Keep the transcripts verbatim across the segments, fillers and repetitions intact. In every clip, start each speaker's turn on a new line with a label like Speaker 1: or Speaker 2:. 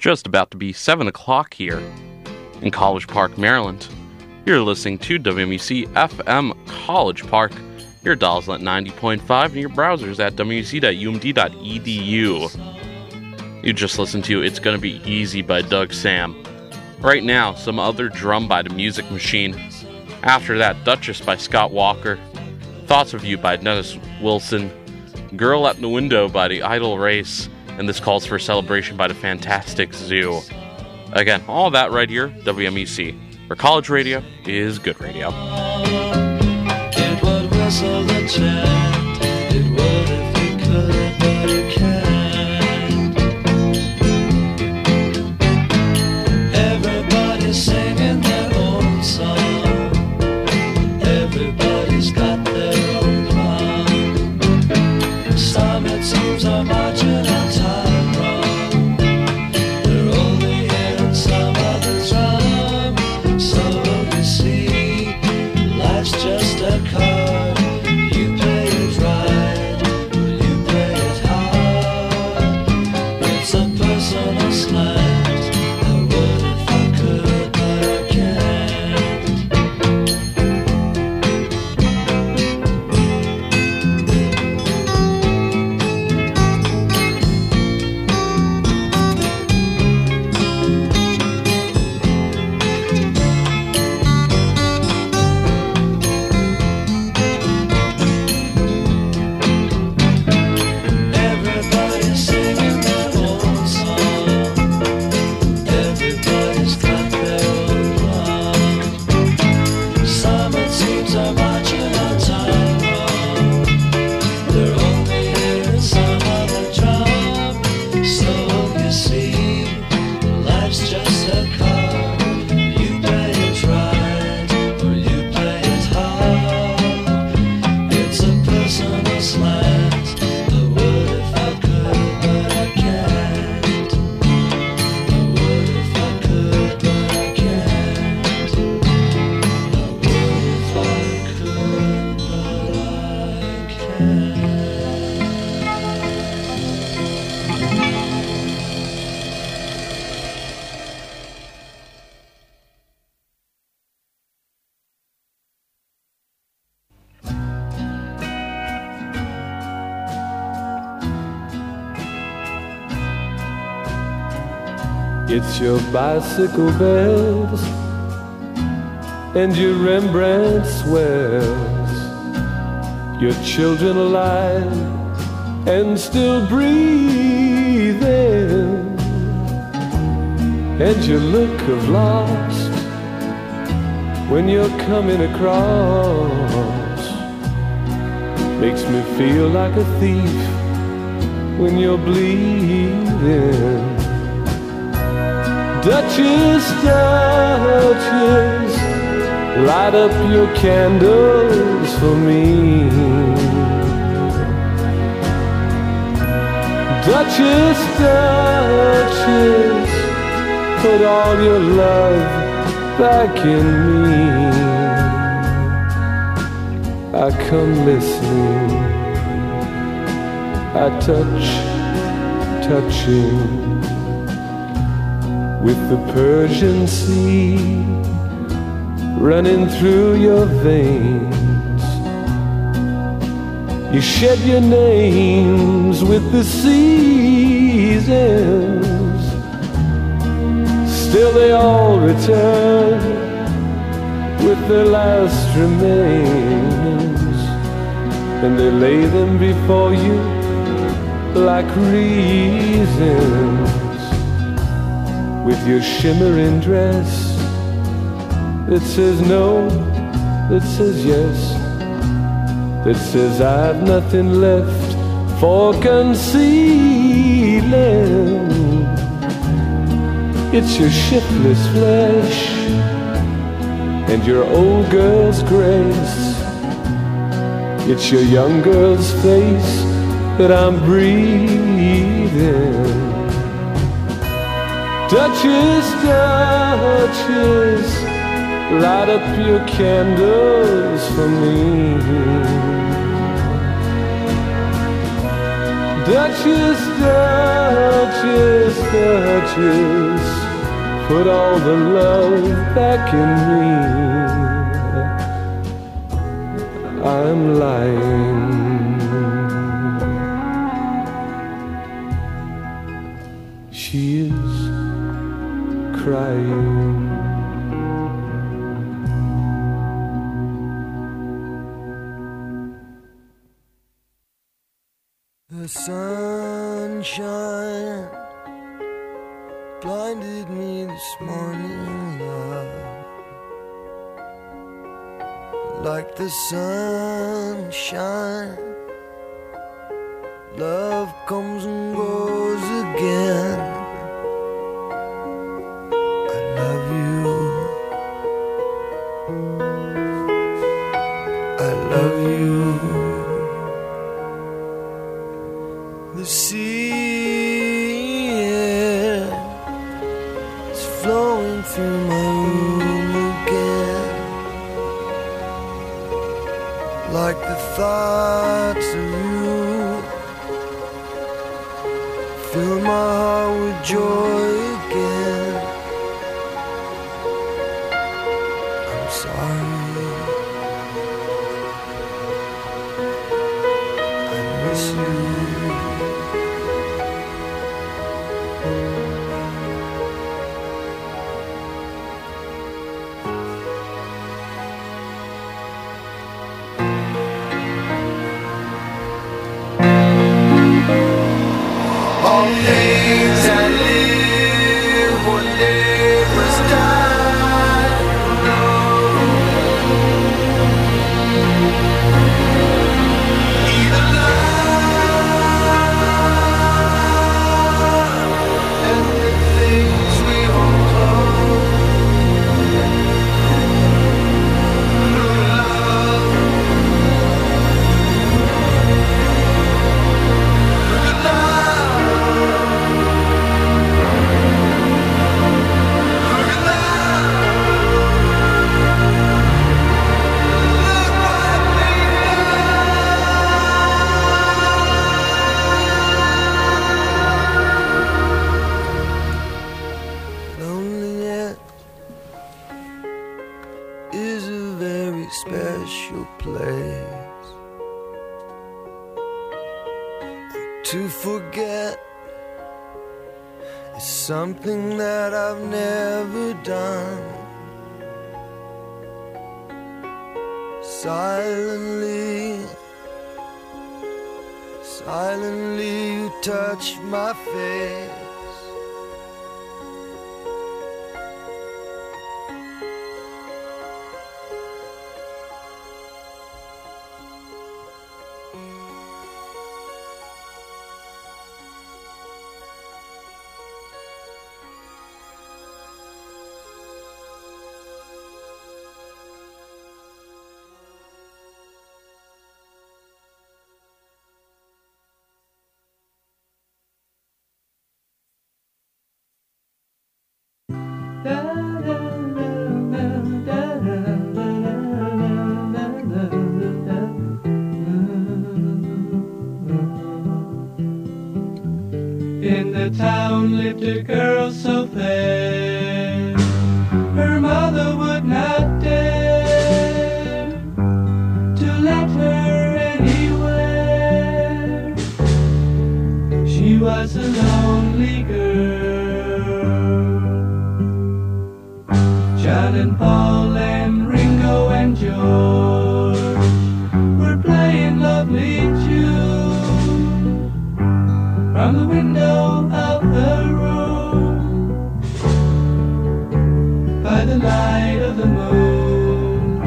Speaker 1: just about to be seven o'clock here in College Park, Maryland. You're listening to W M U C F M College Park, your dial's at ninety point five, and your browser's at w c dot u m d dot e d u. You just listened to It's Gonna Be Easy by Doug Sam. Right now, some other drum by The Music Machine. After that, Duchess by Scott Walker. Thoughts of You by Dennis Wilson. Girl at the Window by The Idle Race. And This Calls for Celebration by The Fantastic Zoo. Again, all that right here, W M U C, where college radio is good radio.
Speaker 2: It would whistle the chant. It would if it could, but it can't. Everybody's singing their own song. Everybody's got their own plan. Some it seems are marching on time wrong. They're only hearing some other drum. So you see, life's just a card. You play it right, or you play it hard. It's a personal slant. I would if I could, but I can't. Everybody's singing their own song. Everybody's got their own plan. Some it seems are marching on time wrong. They're only hearing some other drum. So you see, life's just a card. You play it right, or you play it hard. It's a personal slant. I would if I could, but I can't. I would if I could, but I can't. I would if I could, but I can't.
Speaker 3: It's your bicycle bells and your Rembrandt swells, your children alive and still breathing, and your look of lost when you're coming across makes me feel like a thief when you're bleeding. Duchess, Duchess, light up your candles for me. Duchess, Duchess, put all your love back in me. I come listening, I touch, touching with the Persian Sea running through your veins. You shed your names with the seasons. Still they all return with their last remains, and they lay them before you like reasons. With your shimmering dress that says no, that says yes, that says I've nothing left for concealing. It's your shiftless flesh and your old girl's grace. It's your young girl's face that I'm breathing. Duchess, Duchess, light up your candles for me. Duchess, Duchess, Duchess, put all the love back in me. I'm lying. She is crying.
Speaker 4: The sunshine blinded me this morning, love. Like the sunshine, love comes and goes again. I love you, I love you. The sea, yeah, is flowing through my room again. Like the thoughts of you fill my heart with joy again. I'm sorry, I miss you. All things that live will live must die. No. Either love and the things we hold close. True love. Good love. Loneliness is a very special place. And to forget is something that I've never done. Silently, silently you touch my face.
Speaker 2: In the town lived a girl so fair, her mother would not dare to let her anywhere. She was a lonely girl. John and Paul and Ringo and George were playing lovely tunes from the window of her room by the light of the moon.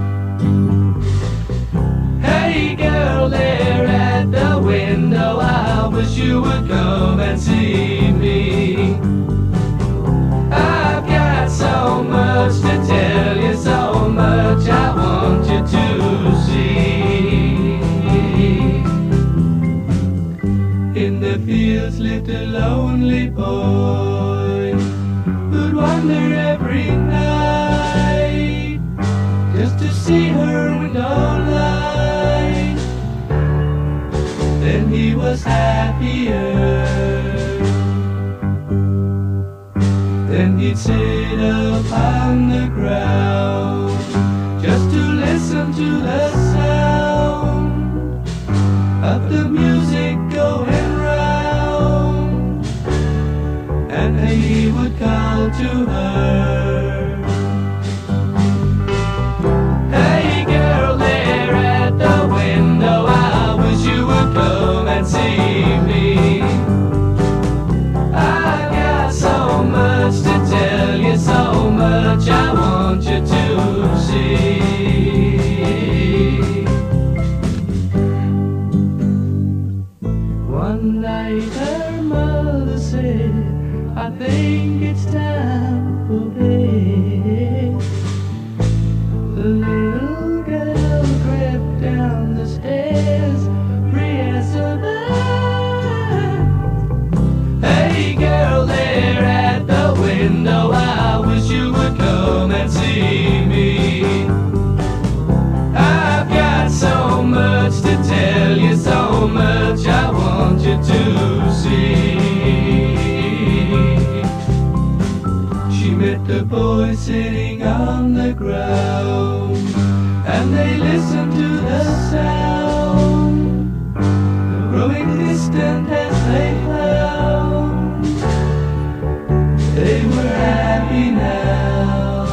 Speaker 2: Hey girl there at the window, I wish you would come and see me. I've got so much to tell you. Then he'd sit upon the ground just to listen to the sound of the music going round, and he would call to her. Hey girl there at the window, I wish you would come and see me. I got so much to tell you, so much I want you to see. One night her mother said, I think it's time for bed. The little girl crept down the stairs, free as a bird. Hey girl there at the window, I wish you would come and see me. I've got so much to tell you, so much I want you to see. She met the boy sitting on the ground, and they listened to the sound, growing distant as they found. They were happy now.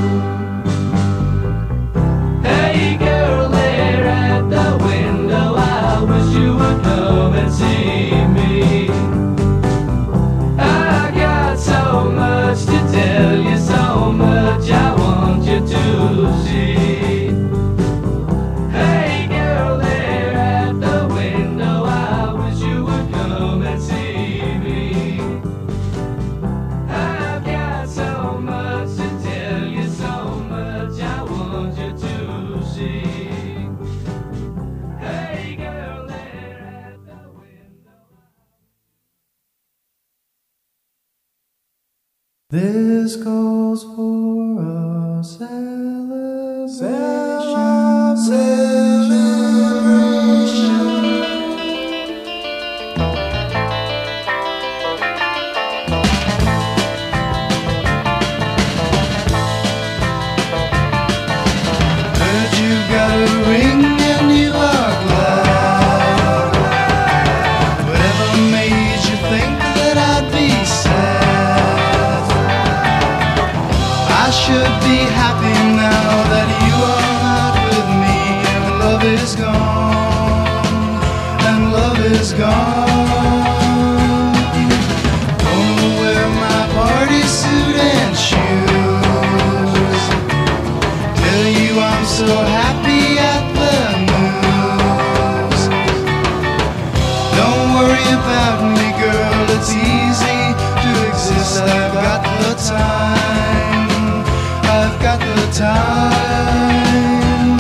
Speaker 2: Hey girl there at the window, I wish you would come and see me. I got so much to tell you, so much I want you to see. Hey girl there at the window, I wish you would come and see me. I've got so much to tell you, so much I want you to see. Hey girl there at the window.
Speaker 5: This calls for a celebration. Heard you got a ring and you are glad. Whatever made you think that I'd be sad? I should be happy now that you are not with me, and love is gone, and love is gone. Gonna wear my party suit and shoes, tell you I'm so happy at the news. Don't worry about me, girl, it's easy to exist. I've got the time, I've got the time.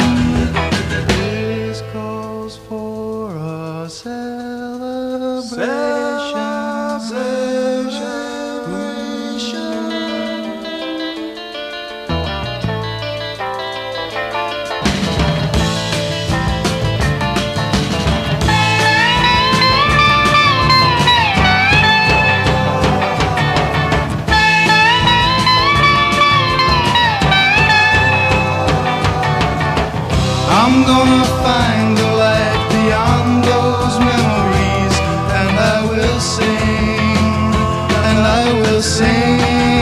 Speaker 5: This calls for a celebration. I'm gonna find the light beyond those memories, and I will sing, and I will sing.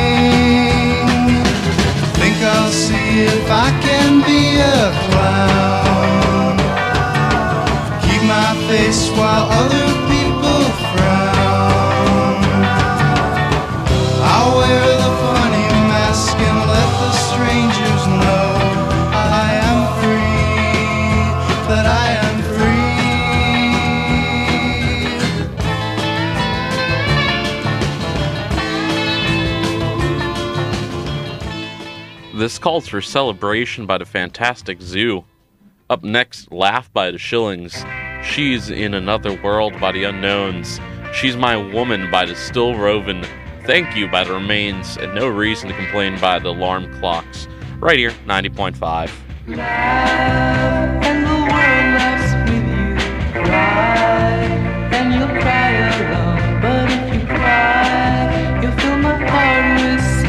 Speaker 5: Think I'll see if I can be a clown, keep my face while other people frown. I'll wear the funny mask and let the strangers know I am free, that I am
Speaker 1: free. This calls for Celebration by the Fantastic Zoo. Up next, Laugh by the Shillings. She's in Another World by the Unknowns. She's My Woman by the Still Rovin'. Thank You by the Remains. And No Reason to Complain by the Alarm Clocks. Right here, ninety point five.
Speaker 2: Laugh and the world laughs with you. Cry and you'll cry alone. But if you cry, you'll fill my heart with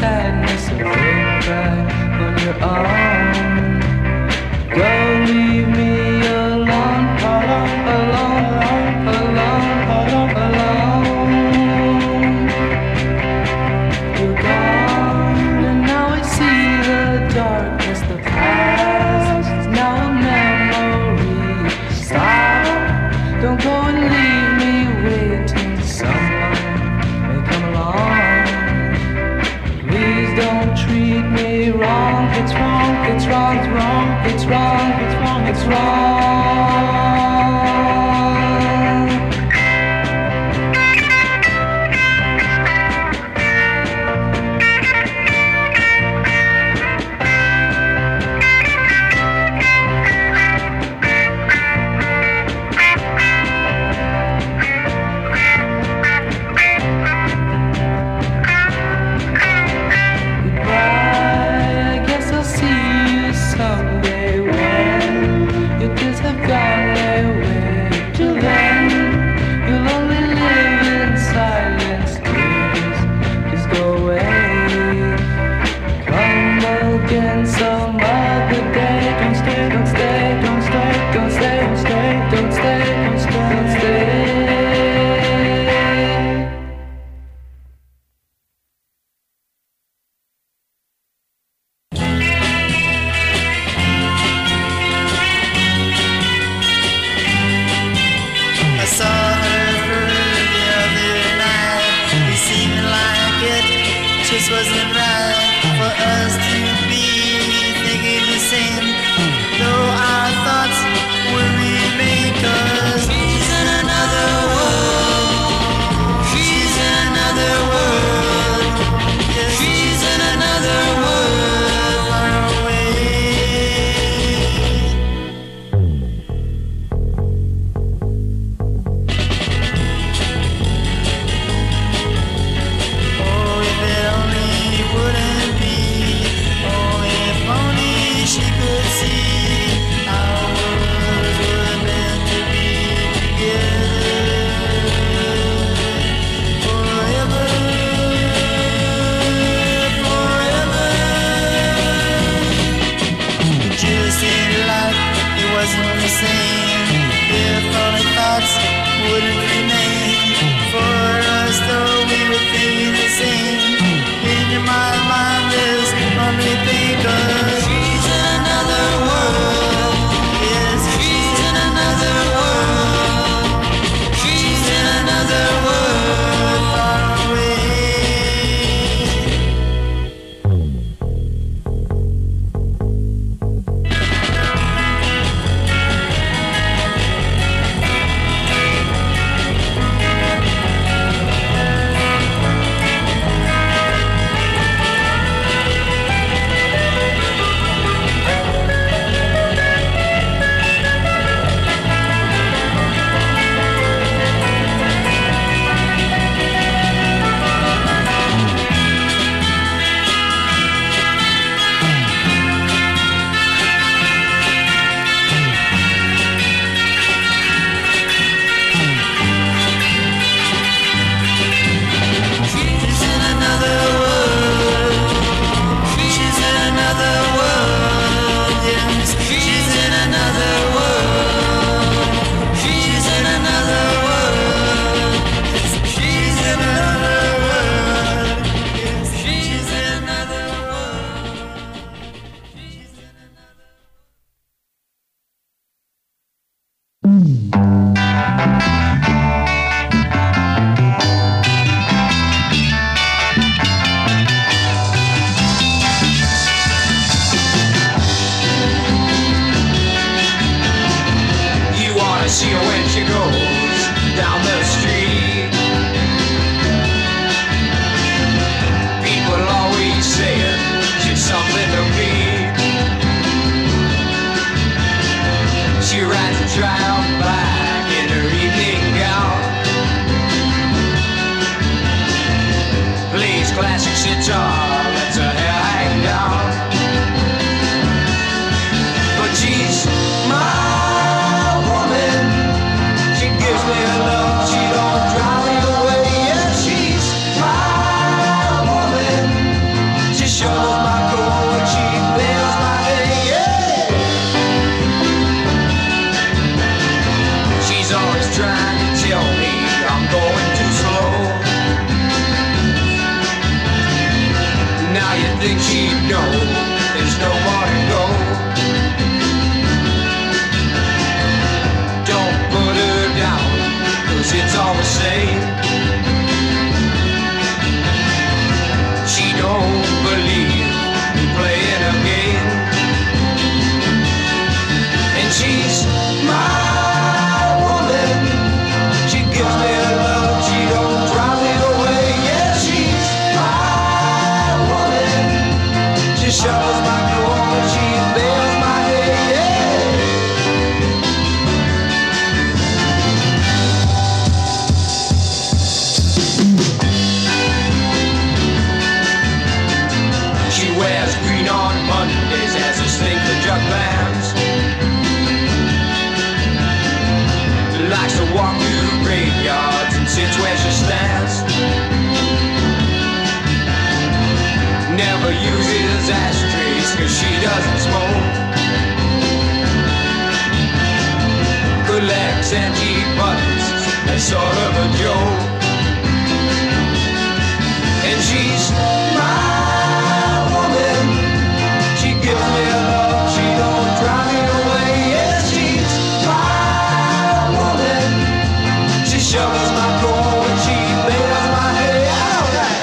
Speaker 2: it's wrong, it's wrong, it's wrong, it's wrong, it's wrong, it's wrong.
Speaker 6: She don't believe in playing a game.
Speaker 4: shovels my door, she bails my head, yeah. She wears green on Mondays as a sling for jug bands. Likes to walk through graveyards and sits where she stands. Never uses ashtrays cause she doesn't smoke. Collects antique buttons as sort of a joke. And she's my woman. She gives me love, she don't drive me away. Yes, she's my woman. She shovels my floor and she bails my head. Alright.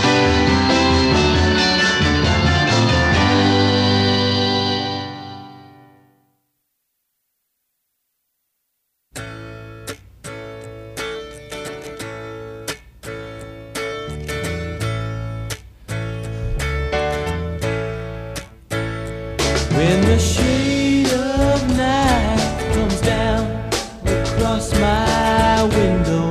Speaker 2: When the shade of night comes down across my window,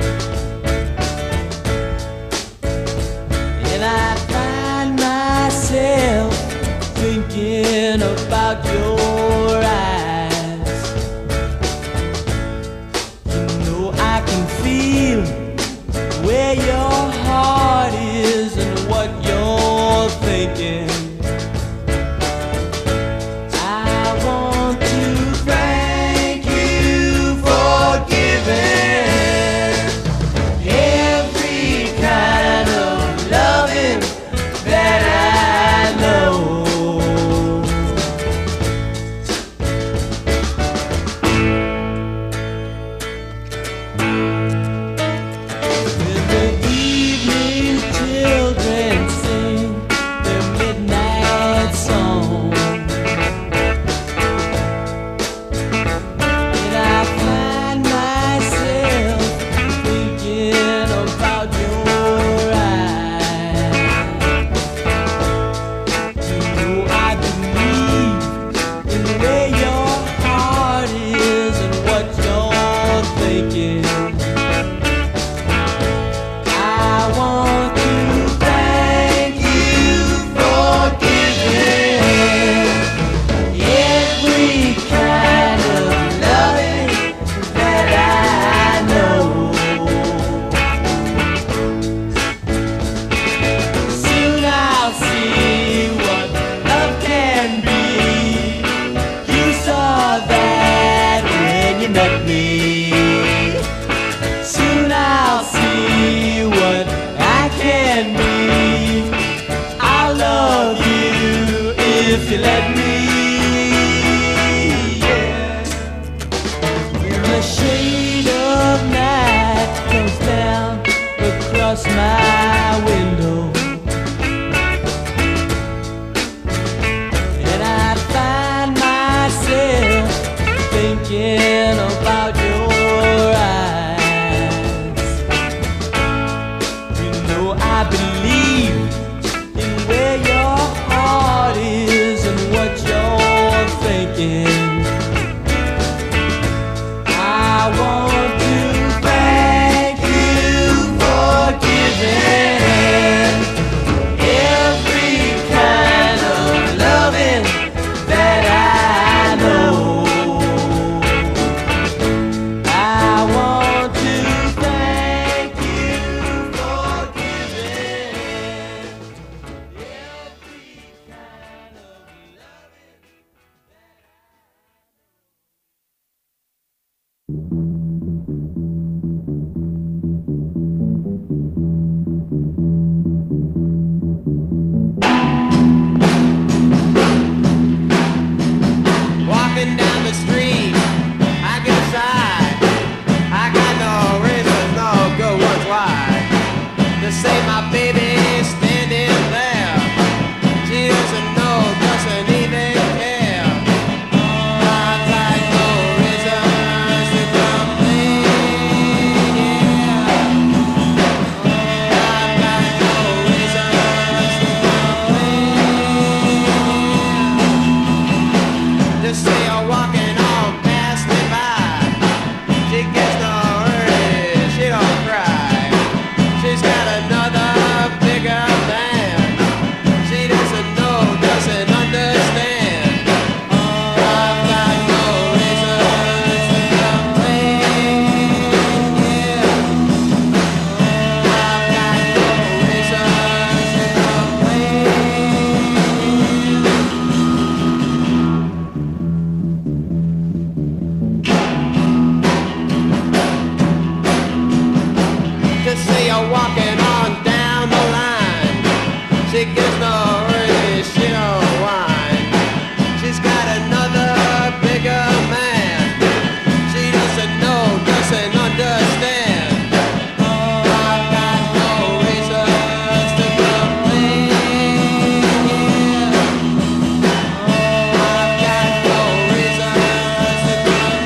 Speaker 2: and I find myself thinking about your eyes, you know I can feel where your heart is and what you're thinking. If you let me, yeah. When the shade of night comes down across my window, and I find myself thinking about your eyes, you know I believe in where your heart is and what
Speaker 6: She gets no raise, she don't whine. She's got another bigger man. She doesn't know, doesn't understand. Oh, I've got no reasons to complain. Oh, I've got no reasons to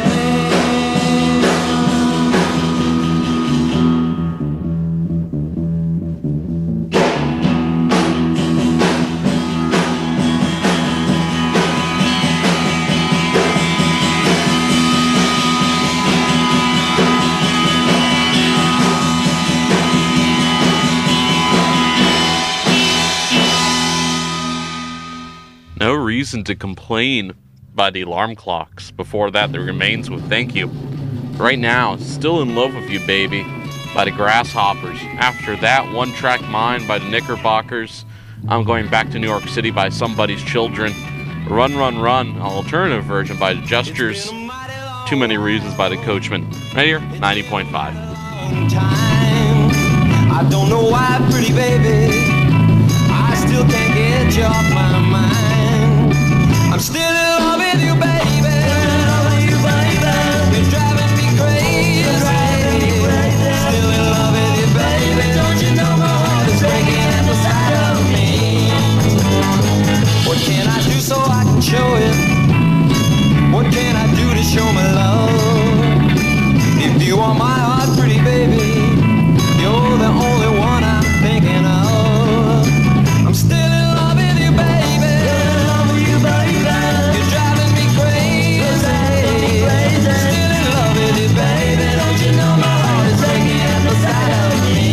Speaker 1: No Reason to Complain by the Alarm Clocks. Before that, The Remains with Thank You. Right now, Still in Love with You, Baby by the Grasshoppers. After that, One Track Mind by the Knickerbockers. I'm Going Back to New York City by Somebody's Children. Run, Run, Run, an alternative version by the Gestures. Too Many Reasons by the Coachmen. Right here, ninety point five.
Speaker 6: time. I don't know why, pretty baby, I still can't get you off my mind. I'm still in love with you, baby. You're driving me crazy. Still in love with you, baby. Don't you know my heart is breaking at the sight of me? What can I do so I can show it? What can I do to show my love? If you want my heart, pretty baby, you're the only one I'm thinking of. I'm still in love with you, baby. You're driving me crazy. Still in love with you, baby. Don't you know my heart is breaking at the sight of me?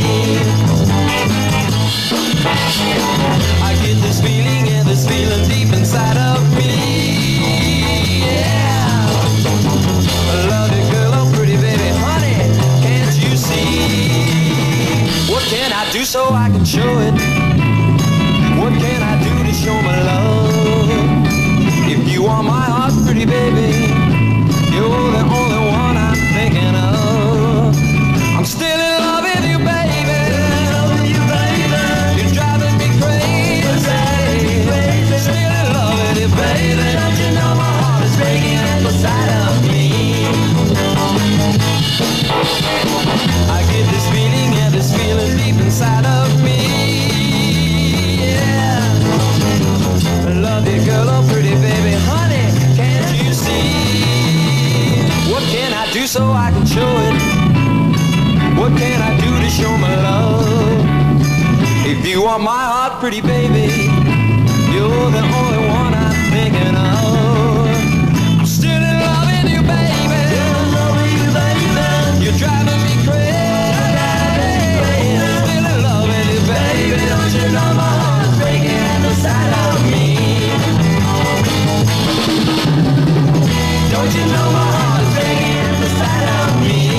Speaker 6: I get this feeling, yeah, this feeling deep inside of me. Yeah. I love you, girl, oh pretty baby, honey, can't you see? What can I do so I can show it? What can I do to show my love? If you want my heart, pretty baby, you're the only one I'm thinking of. I'm still in love with you, baby. You're driving me crazy. Still in love with you, baby. Don't you know my heart is breaking at the sight of me? I get this feeling, yeah, this feeling deep inside of me. Yeah. I love you, girl, oh pretty baby, honey, can't you see? What can I do so I can show it? What can I do to show my love? If you want my heart, pretty baby, you're the only one I'm thinking of. I'm still in love with you, baby. You're driving me crazy. Still in love with you, baby. Don't you know my heart's breaking at the sight of me? Don't you know my heart is breaking at the sight of me?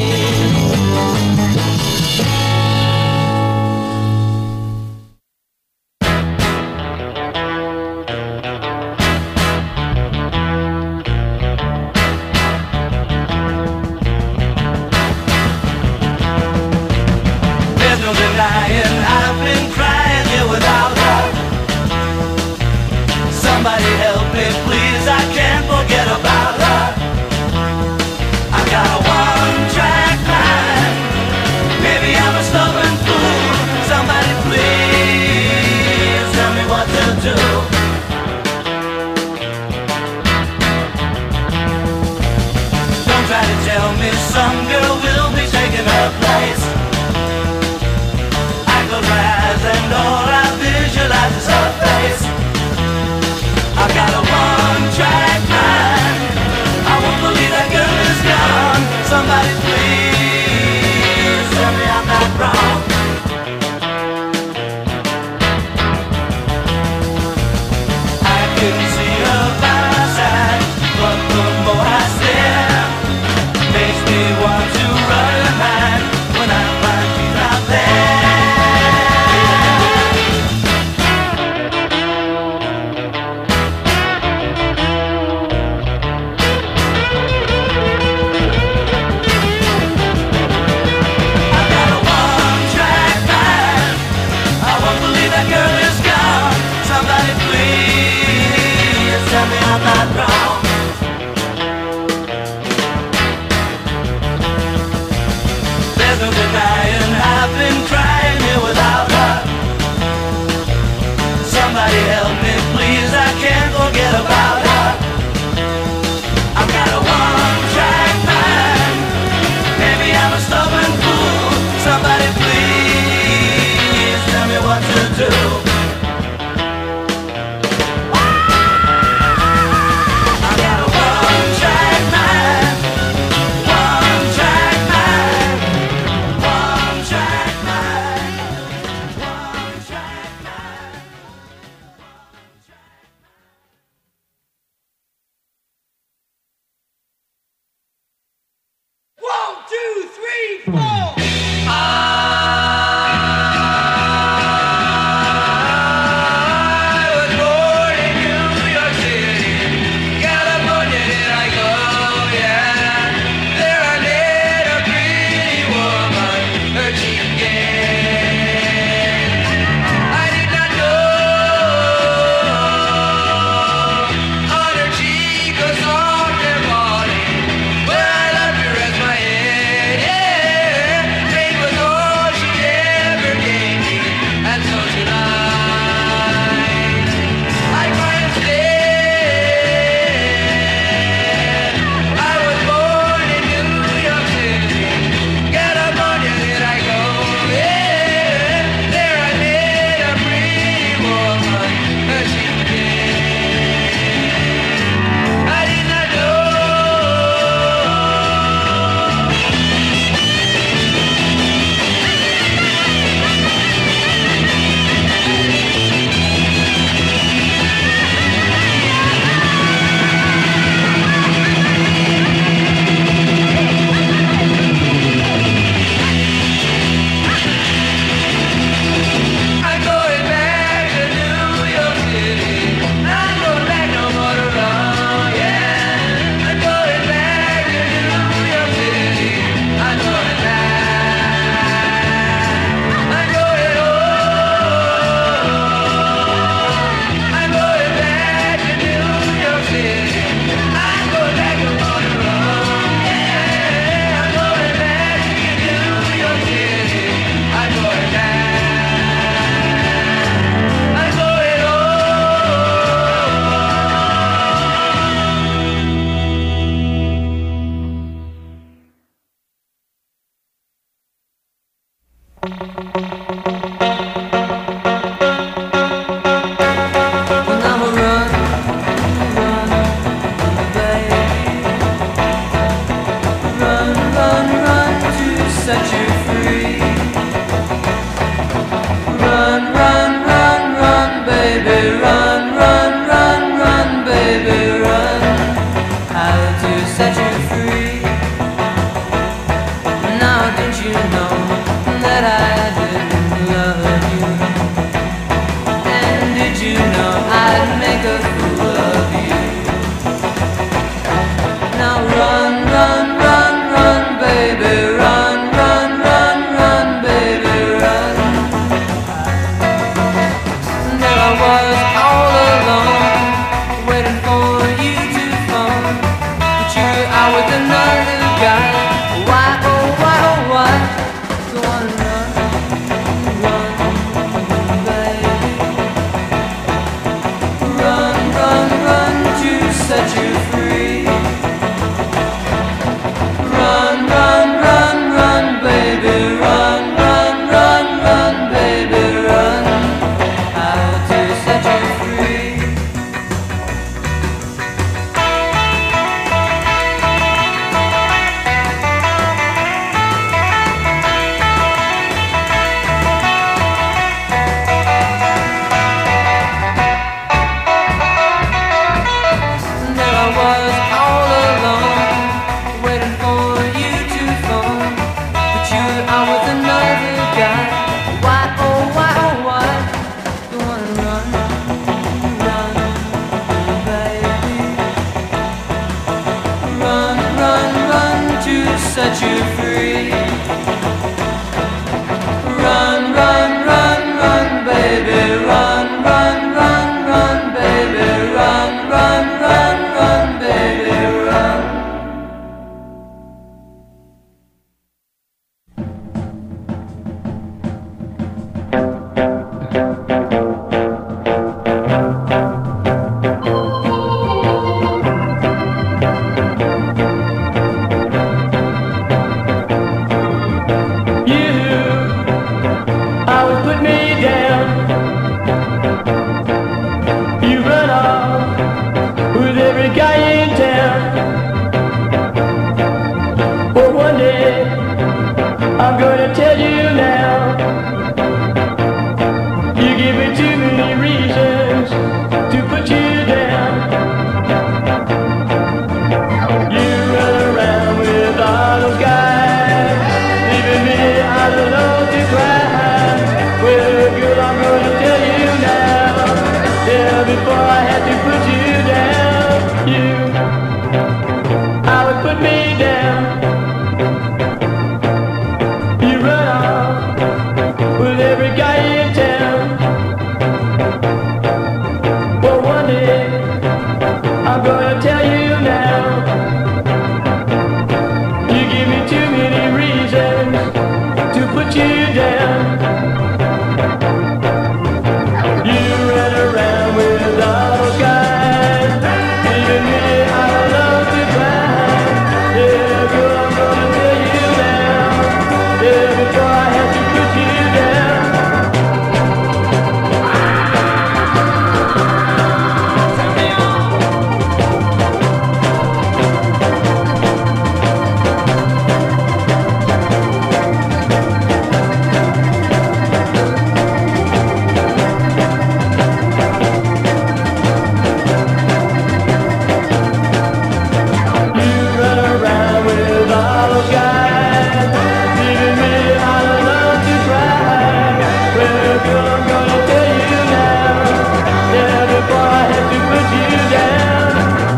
Speaker 6: I was all alone, waiting for you to phone, but you're out with another guy. Why, oh why, oh why? Go on and run, run, baby. Run, run, run to set you free. Run, run, run, run, baby, run, run, run, run, baby, run. How to set you free. And there I was all alone, waiting for you to phone, but you're out with another guy. Why, oh why, oh why? You wanna run, run, baby. Run, run, run to set you free. Run, run, run, run, baby. Run, run, run, run, baby. Run, run, run, run, baby. Run.
Speaker 3: You always put me down. You run off with every guy in town. But one day I'm gonna tell you now. You give me too many reasons to put you down. You run around with all those guys, leaving me out alone to cry. Well, girl, I'm gonna tell you now. Yeah, before I had to put you down, you always put me down. You run off with every guy in town. But one day I'm gonna tell you now. You give me too many reasons to put you down. You run around with all those guys, leaving me out alone to cry. Yeah, girl, I'm gonna tell you now. Yeah, before I have to put you down. You run around with all those guys, leaving me all alone to cry. Well, girl, I'm gonna tell you now. Yeah, before I have to put you down.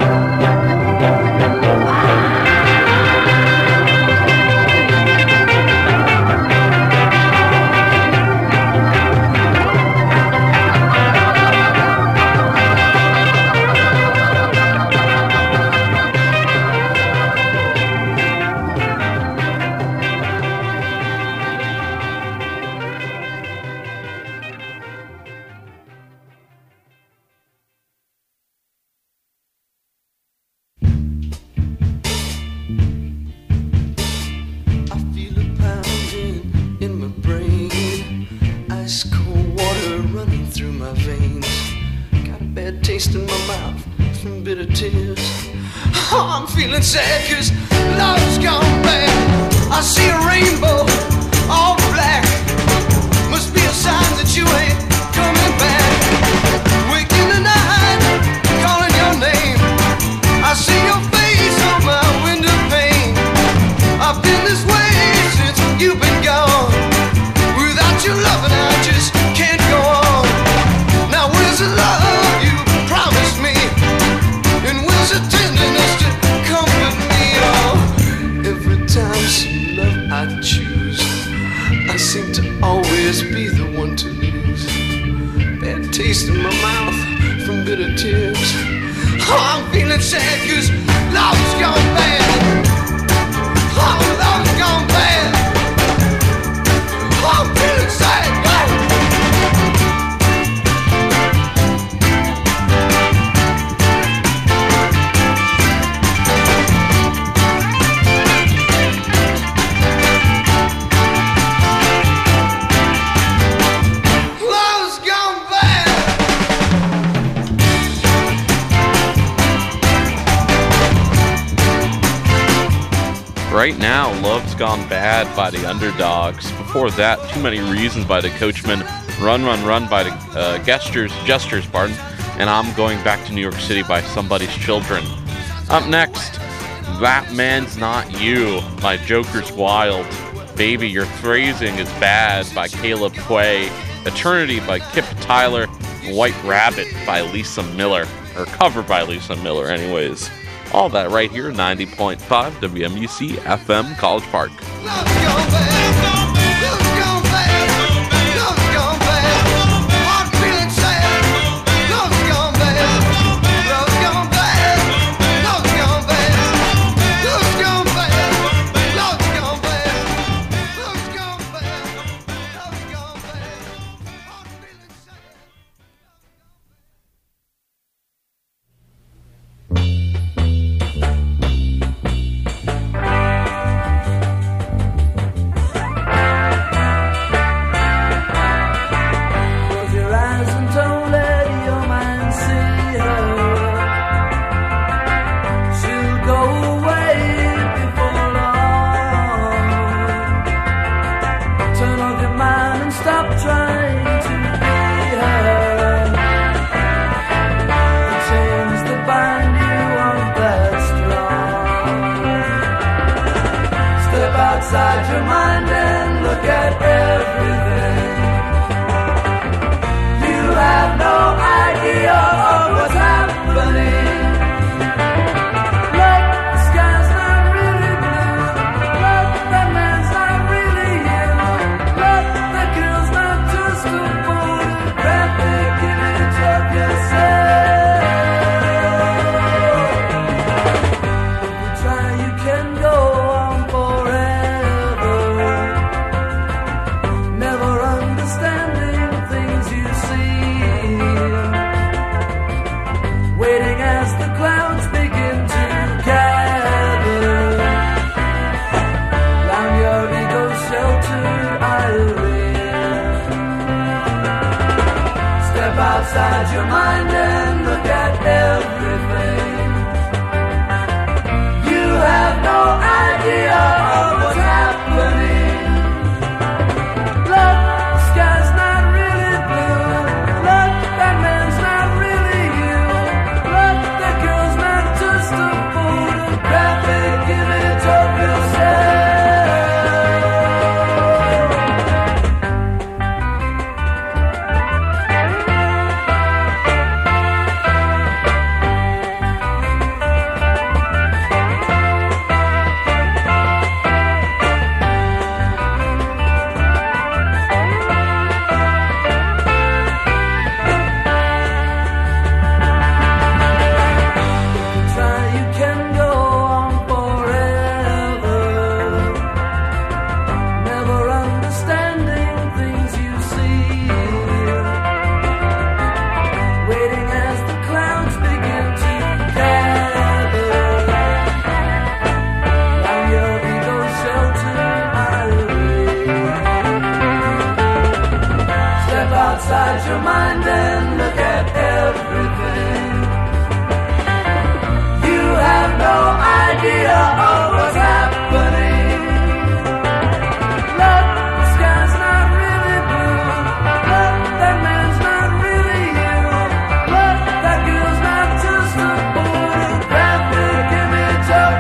Speaker 5: I feel it pounding in my brain. Ice cold water running through my veins. Got a bad taste in my mouth from bitter tears. Oh, I'm feeling sad cause love's gone bad. I see a rainbow, all black. Must be a sign that you ain't coming back. Wake in the night, calling your name. I see your face on my window pane. I've been this way since you've been gone. Without your loving, I just can't go on. Now where's the love you promised me? And where's the tenderness to comfort me? Oh, every time some love I choose, I seem to always be the one to lose.
Speaker 4: taste in my mouth from bitter tears. Oh, I'm feeling sad cause love's gone bad. Oh, love's gone bad. Oh, I'm feeling sad.
Speaker 1: Right now, Love's Gone Bad by the Underdogs. Before that, Too Many Reasons by the Coachmen. Run, Run, Run by the uh, Gestures, Gestures, pardon. And I'm Going Back to New York City by Somebody's Children. Up next, That Man's Not You by Joker's Wild. Baby, Your Phrasing is Bad by Caleb Quay. Eternity by Kip Tyler. White Rabbit by Lisa Miller. Or covered by Lisa Miller, anyways. All that right here, ninety point five W M U C F M College Park.
Speaker 4: Love's gone bad. Love's gone bad. Love's gone bad. I'm feeling sad. Love's gone bad. Love's gone bad. Love's gone bad. Love's gone bad. Love's gone bad. Love's gone bad. Love's gone bad. I'm feeling sad.
Speaker 6: Close your eyes and don't let your mind see her. She'll go away before long. Turn off your mind and stop trying to be her. The chains that bind you aren't that strong. Step outside your mind and look at everything. You have no idea of what's happening. Look, the sky's not really blue. Look, that man's not really you. Look, that girl's not just a photographic image of yourself. If you try, you can go on forever. Never understanding things you see. Waiting as the clouds begin to gather. Round your ego's sheltered eyelids. Step outside your mind and look at everything. You have no idea of what's happening. Look, the sky's not really blue. Look, that man's not really you. Look, that girl's not just a photographic image of yourself. Try, you can go on forever. Never understanding things you see. Waiting as the clouds begin to gather. Round your ego's sheltered eyelids. Step outside your mind and look at everything. You have no idea of what's happening. Look, the sky's not really blue. Look, that man's not really you. Look, that girl's not just a photographic image of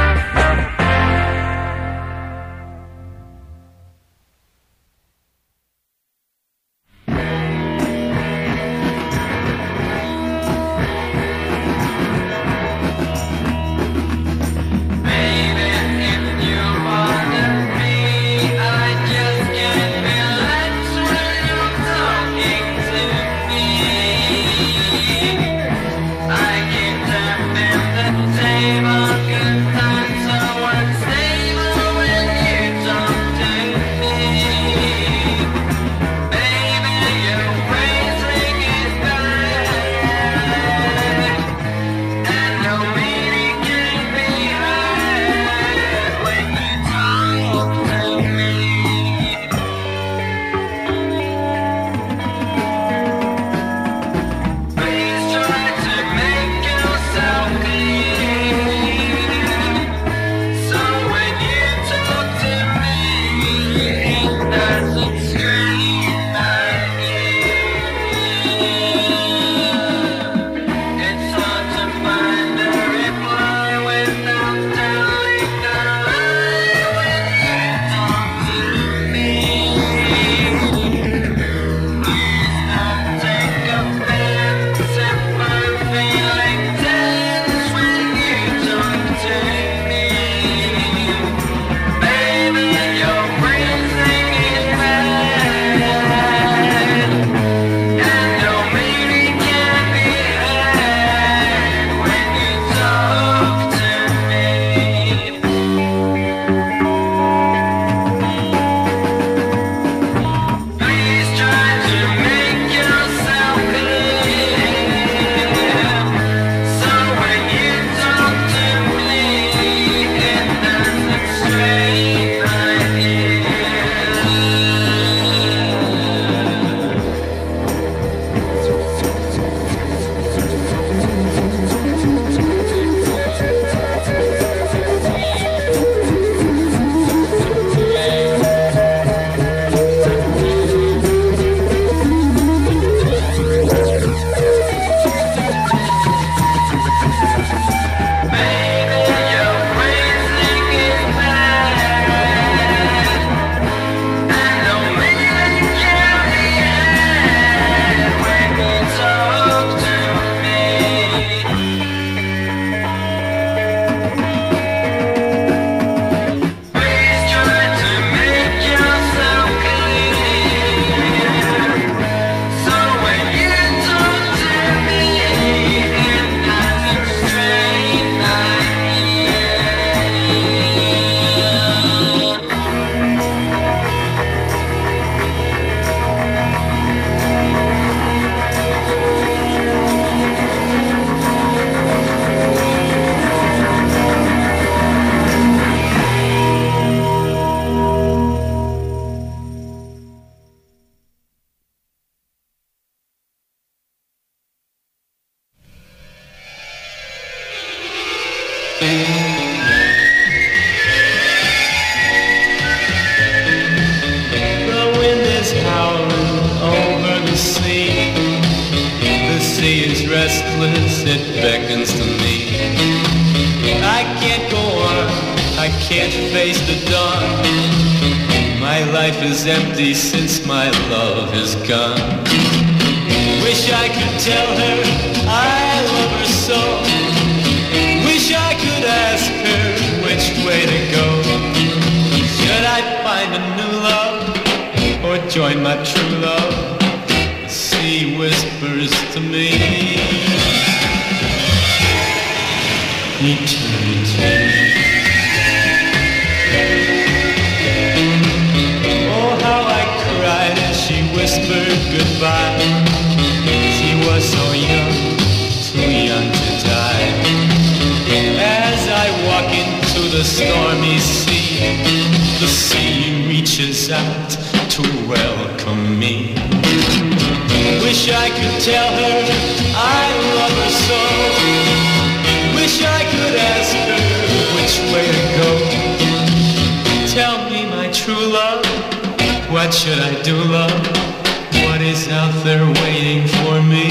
Speaker 6: yourself.
Speaker 3: The wind is howling over the sea. The sea is restless, it beckons to me. I can't go on, I can't face the dawn. My life is empty since my love is gone. Wish I could tell her I love her so. Wish I could ask her which way to go. Should I find a new love or join my true love? The sea whispers to me. Eternity. Oh, how I cried as she whispered goodbye. She was so young, too young to die. As I walk into the stormy sea, the sea reaches out to welcome me. Wish I could tell her I love her so. Wish I could ask her which way to go. Tell me, my true love, what should I do, love? What is out there waiting for me?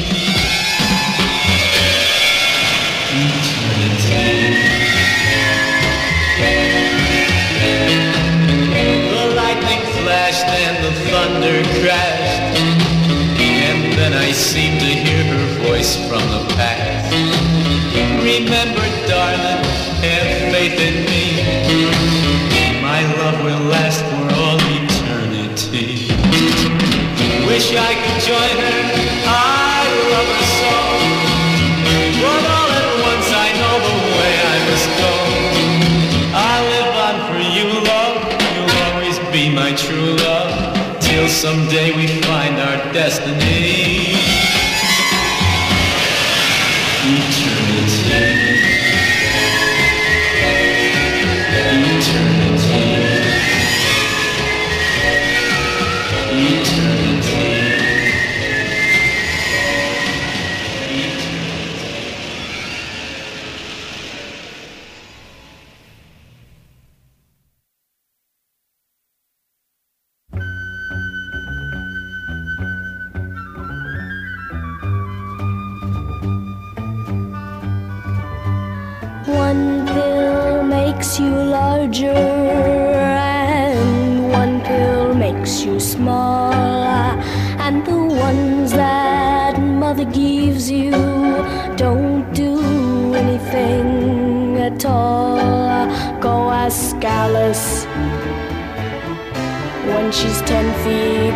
Speaker 3: Eternity. The lightning flashed and the thunder crashed, and then I seemed to hear her voice from the past. Remember, darling, have faith in me. My love will last for all eternity. Wish I could join her, I love her so. But all at once I know the way I must go. I live on for you, love, you'll always be my true love. Till someday we find our destiny. Eternity.
Speaker 7: One pill makes you larger, and one pill makes you smaller, and the ones that mother gives you don't do anything at all. Go ask Alice when she's ten feet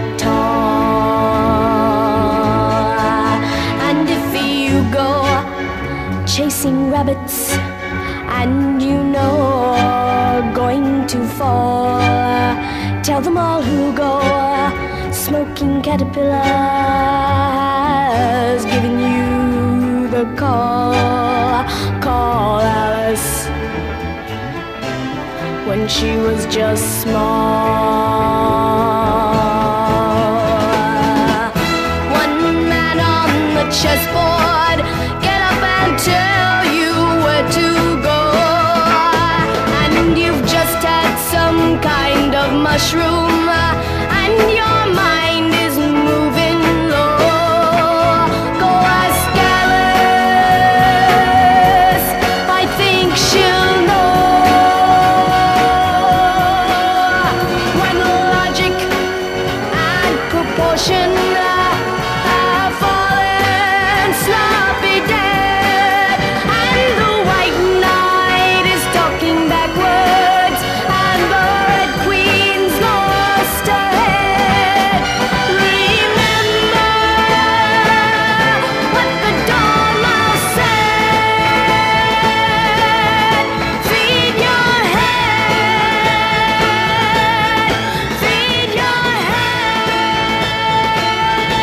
Speaker 7: tall. And if you go chasing rabbits and you know going to fall, tell them all who go smoking caterpillars, giving you the call. Call Alice when she was just small. One man on the chessboard, get up and tell you where to go. And you've just had some kind of mushroom, and your mind is moving low. Go ask Alice, I think she'll know. When logic and proportion have fallen sloppy dead, and the white knight is talking backwards, and the red queen's lost her head. Remember what the dormouse said. Feed your head, feed your head.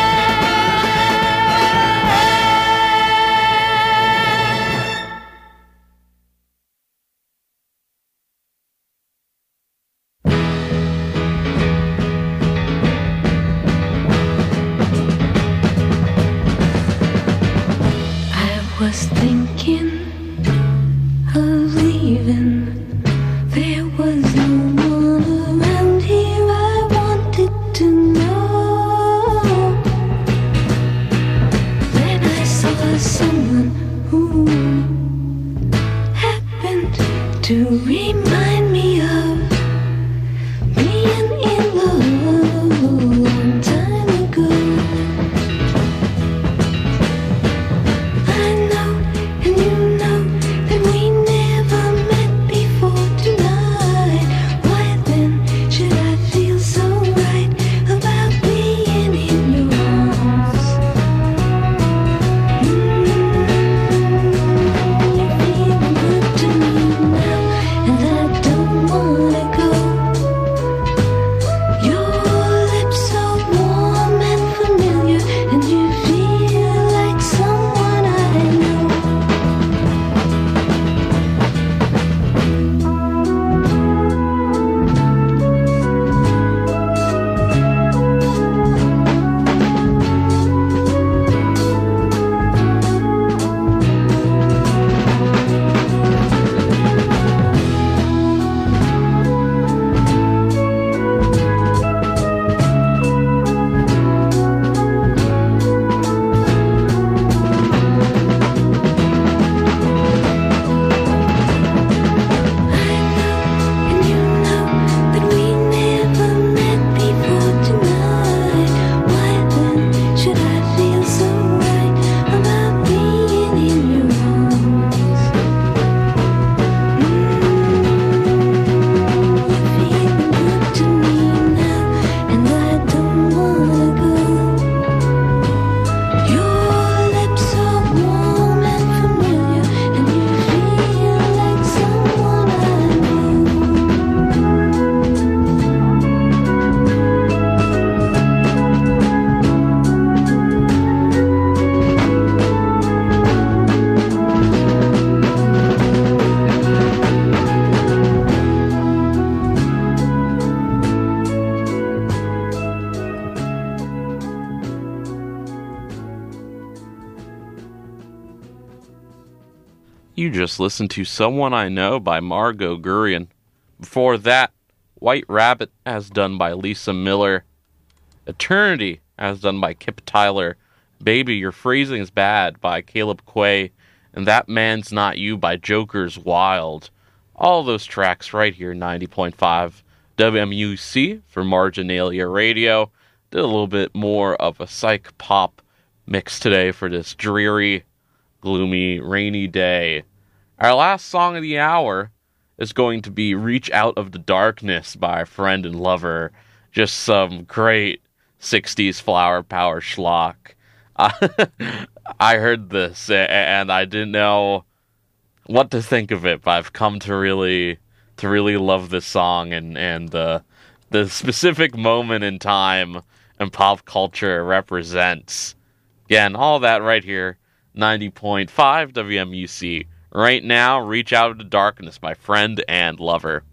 Speaker 1: You just listened to Someone I Know by Margot Guryan. Before that, White Rabbit, as done by Lisa Miller. Eternity, as done by Kip Tyler. Baby, Your Phrasing is Bad by Caleb Quay. And That Man's Not You by Joker's Wild. All those tracks right here, ninety point five W M U C for Marginalia Radio. Did a little bit more of a psych pop mix today for this dreary, gloomy, rainy day. Our last song of the hour is going to be Reach Out of the Darkness by Friend and Lover. Just some great sixties flower power schlock. I heard this and I didn't know what to think of it, but I've come to really to really love this song and, and uh, the specific moment in time and pop culture it represents. Again, all that right here, ninety point five W M U C. Right now, Reach Out of the Darkness by Friend and Lover.